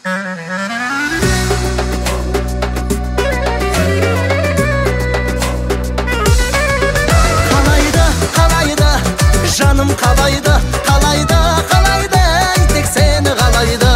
Жаным қалайды, қалайды, қалайды, тек сені қалайды.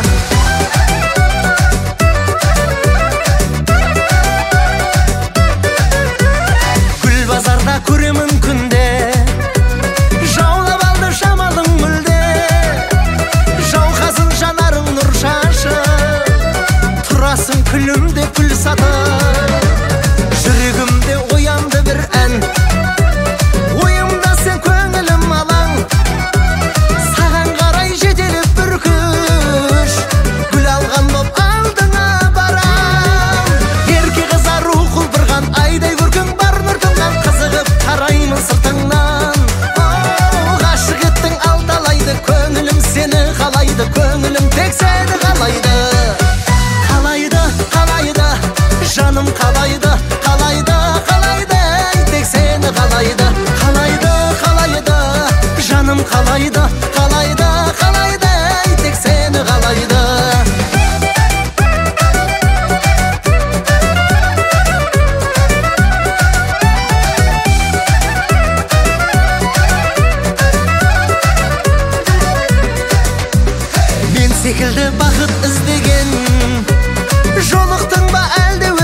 Гүл базарда көремін күнде, жаулап алды жамалың мүлде. Жауқазын жанарың нұр шашып, тұрасың күлімде күл сатып. Жүрегімде оянды бір ән, көңілім тек сені қалайды. Қалайды, қалайды, жаным қалайды, қалайды, қалайды, тек сені қалайды. Қалайды, қалайды, жаным қалайды, қалайды, қалайды, тек сені қалайды. Секілді бақыт іздеген, жолықтың ба әлде